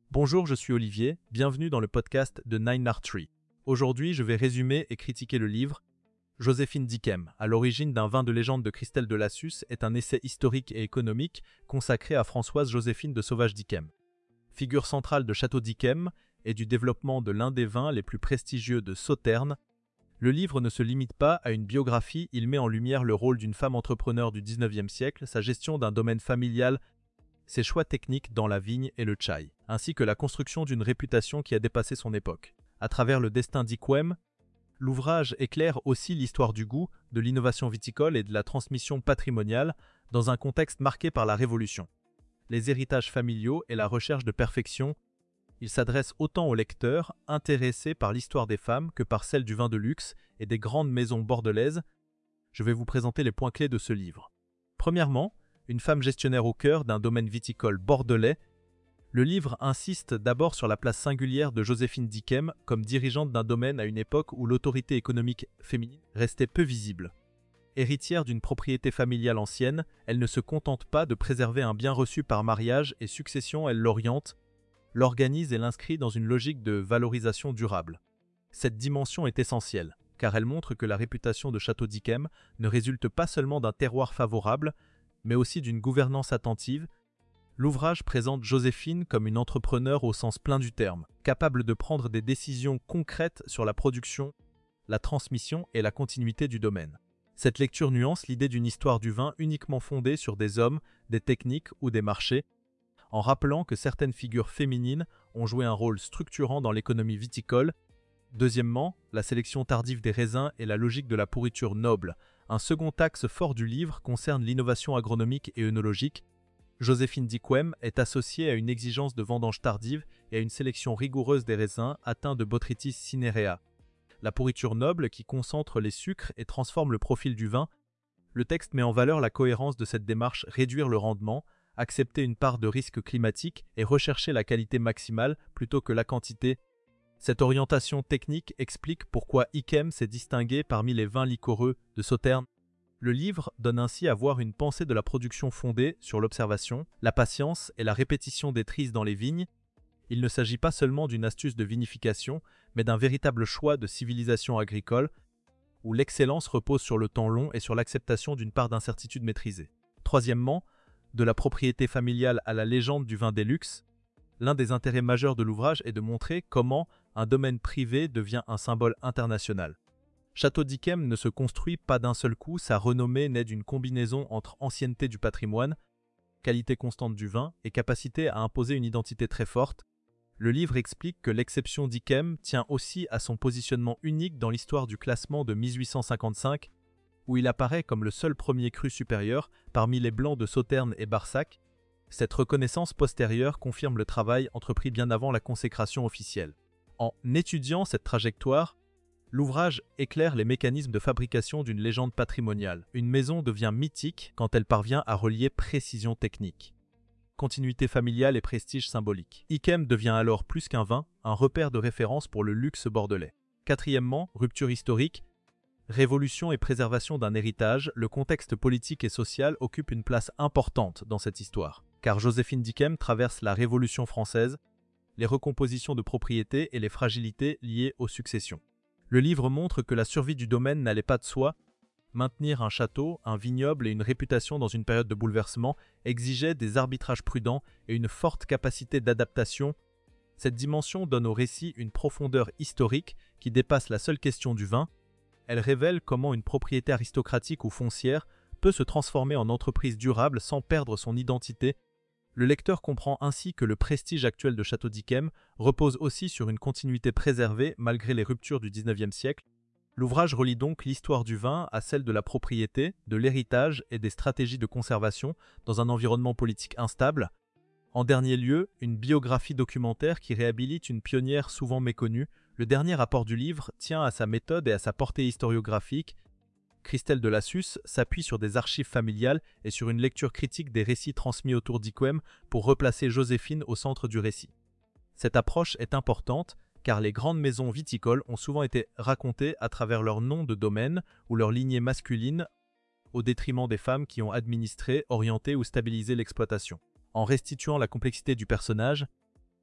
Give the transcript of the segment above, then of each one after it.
Bonjour, je suis Olivier, bienvenue dans le podcast de Nine Art Tree. Aujourd'hui, je vais résumer et critiquer le livre Joséphine Dickem, à l'origine d'un vin de légende de Christelle de Lassus, est un essai historique et économique consacré à Françoise Joséphine de Sauvage-Dickem. Figure centrale de Château Dickem et du développement de l'un des vins les plus prestigieux de Sauternes, le livre ne se limite pas à une biographie, il met en lumière le rôle d'une femme entrepreneur du XIXe siècle, sa gestion d'un domaine familial, ses choix techniques dans la vigne et le tchaï, ainsi que la construction d'une réputation qui a dépassé son époque. À travers le destin d'Dickem, l'ouvrage éclaire aussi l'histoire du goût, de l'innovation viticole et de la transmission patrimoniale dans un contexte marqué par la Révolution. Les héritages familiaux et la recherche de perfection, il s'adresse autant aux lecteurs intéressés par l'histoire des femmes que par celle du vin de luxe et des grandes maisons bordelaises. Je vais vous présenter les points clés de ce livre. Premièrement, une femme gestionnaire au cœur d'un domaine viticole bordelais. Le livre insiste d'abord sur la place singulière de Joséphine Dickem comme dirigeante d'un domaine à une époque où l'autorité économique féminine restait peu visible. Héritière d'une propriété familiale ancienne, elle ne se contente pas de préserver un bien reçu par mariage et succession, elle l'oriente, l'organise et l'inscrit dans une logique de valorisation durable. Cette dimension est essentielle, car elle montre que la réputation de Château Dickem ne résulte pas seulement d'un terroir favorable, mais aussi d'une gouvernance attentive. L'ouvrage présente Joséphine comme une entrepreneure au sens plein du terme, capable de prendre des décisions concrètes sur la production, la transmission et la continuité du domaine. Cette lecture nuance l'idée d'une histoire du vin uniquement fondée sur des hommes, des techniques ou des marchés, en rappelant que certaines figures féminines ont joué un rôle structurant dans l'économie viticole. Deuxièmement, la sélection tardive des raisins et la logique de la pourriture noble. Un second axe fort du livre concerne l'innovation agronomique et œnologique. Joséphine Dickem est associée à une exigence de vendange tardive et à une sélection rigoureuse des raisins atteints de Botrytis cinerea. La pourriture noble qui concentre les sucres et transforme le profil du vin. Le texte met en valeur la cohérence de cette démarche, réduire le rendement, accepter une part de risque climatique et rechercher la qualité maximale plutôt que la quantité. Cette orientation technique explique pourquoi Dickem s'est distingué parmi les vins liquoreux de Sauternes. Le livre donne ainsi à voir une pensée de la production fondée sur l'observation, la patience et la répétition des trises dans les vignes. Il ne s'agit pas seulement d'une astuce de vinification, mais d'un véritable choix de civilisation agricole, où l'excellence repose sur le temps long et sur l'acceptation d'une part d'incertitude maîtrisée. Troisièmement, de la propriété familiale à la légende du vin des luxe, l'un des intérêts majeurs de l'ouvrage est de montrer comment un domaine privé devient un symbole international. Château Dickem ne se construit pas d'un seul coup, sa renommée naît d'une combinaison entre ancienneté du patrimoine, qualité constante du vin et capacité à imposer une identité très forte. Le livre explique que l'exception Dickem tient aussi à son positionnement unique dans l'histoire du classement de 1855, où il apparaît comme le seul premier cru supérieur parmi les blancs de Sauternes et Barsac. Cette reconnaissance postérieure confirme le travail entrepris bien avant la consécration officielle. En étudiant cette trajectoire, l'ouvrage éclaire les mécanismes de fabrication d'une légende patrimoniale. Une maison devient mythique quand elle parvient à relier précision technique, continuité familiale et prestige symbolique. Dickem devient alors plus qu'un vin, un repère de référence pour le luxe bordelais. Quatrièmement, rupture historique. Révolution et préservation d'un héritage, le contexte politique et social occupe une place importante dans cette histoire, car Joséphine Dickem traverse la Révolution française, les recompositions de propriétés et les fragilités liées aux successions. Le livre montre que la survie du domaine n'allait pas de soi. Maintenir un château, un vignoble et une réputation dans une période de bouleversement exigeait des arbitrages prudents et une forte capacité d'adaptation. Cette dimension donne au récit une profondeur historique qui dépasse la seule question du vin. Elle révèle comment une propriété aristocratique ou foncière peut se transformer en entreprise durable sans perdre son identité. Le lecteur comprend ainsi que le prestige actuel de Château Dickem repose aussi sur une continuité préservée malgré les ruptures du XIXe siècle. L'ouvrage relie donc l'histoire du vin à celle de la propriété, de l'héritage et des stratégies de conservation dans un environnement politique instable. En dernier lieu, une biographie documentaire qui réhabilite une pionnière souvent méconnue. Le dernier apport du livre tient à sa méthode et à sa portée historiographique. Christelle de Lassus s'appuie sur des archives familiales et sur une lecture critique des récits transmis autour d'Dickem pour replacer Joséphine au centre du récit. Cette approche est importante car les grandes maisons viticoles ont souvent été racontées à travers leur nom de domaine ou leur lignée masculine, au détriment des femmes qui ont administré, orienté ou stabilisé l'exploitation. En restituant la complexité du personnage,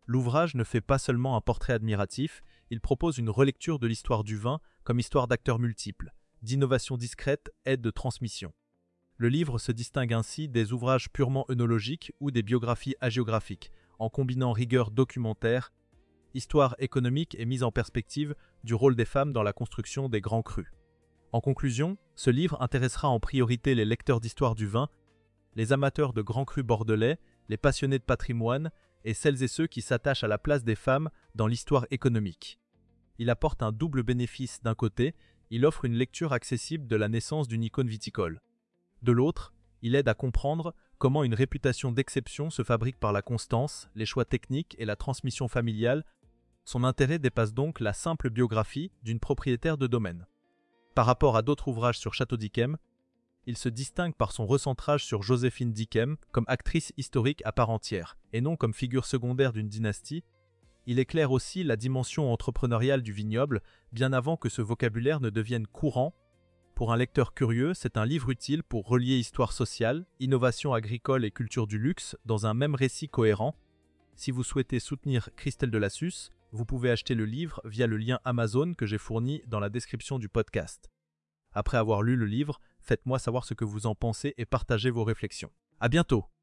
L'ouvrage ne fait pas seulement un portrait admiratif, il propose une relecture de l'histoire du vin comme histoire d'acteurs multiples, d'innovation discrète et de transmission. Le livre se distingue ainsi des ouvrages purement œnologiques ou des biographies hagiographiques, en combinant rigueur documentaire, histoire économique et mise en perspective du rôle des femmes dans la construction des grands crus. En conclusion, ce livre intéressera en priorité les lecteurs d'histoire du vin, les amateurs de grands crus bordelais, les passionnés de patrimoine et celles et ceux qui s'attachent à la place des femmes dans l'histoire économique. Il apporte un double bénéfice. D'un côté, il offre une lecture accessible de la naissance d'une icône viticole. De l'autre, il aide à comprendre comment une réputation d'exception se fabrique par la constance, les choix techniques et la transmission familiale. Son intérêt dépasse donc la simple biographie d'une propriétaire de domaine. Par rapport à d'autres ouvrages sur Château d'Yquem, il se distingue par son recentrage sur Joséphine d'Yquem comme actrice historique à part entière, et non comme figure secondaire d'une dynastie. Il éclaire aussi la dimension entrepreneuriale du vignoble, bien avant que ce vocabulaire ne devienne courant. Pour un lecteur curieux, c'est un livre utile pour relier histoire sociale, innovation agricole et culture du luxe dans un même récit cohérent. Si vous souhaitez soutenir Christelle Delassus, vous pouvez acheter le livre via le lien Amazon que j'ai fourni dans la description du podcast. Après avoir lu le livre, faites-moi savoir ce que vous en pensez et partagez vos réflexions. À bientôt!